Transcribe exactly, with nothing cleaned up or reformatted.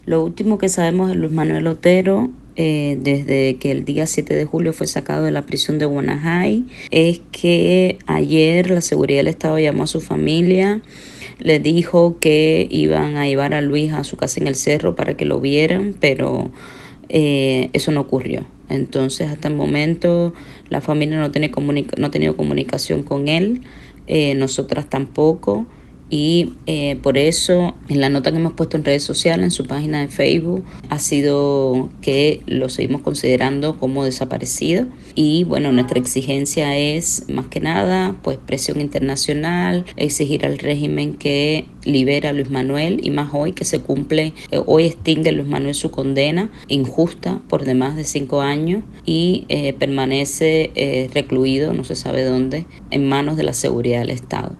Lo último que sabemos de Luis Manuel Otero, eh, desde que el día siete de julio fue sacado de la prisión de Guanajay, es que ayer la seguridad del Estado llamó a su familia, le dijo que iban a llevar a Luis a su casa en el cerro para que lo vieran, pero eh, eso no ocurrió. Entonces, hasta el momento, la familia no, tiene comunica no ha tenido comunicación con él, eh, nosotras tampoco. Y eh, por eso, en la nota que hemos puesto en redes sociales, en su página de Facebook, ha sido que lo seguimos considerando como desaparecido. Y bueno, nuestra exigencia es, más que nada, pues presión internacional, exigir al régimen que libera a Luis Manuel, y más hoy que se cumple, eh, hoy extingue Luis Manuel su condena injusta por de más de cinco años y eh, permanece eh, recluido, no se sabe dónde, en manos de la seguridad del Estado.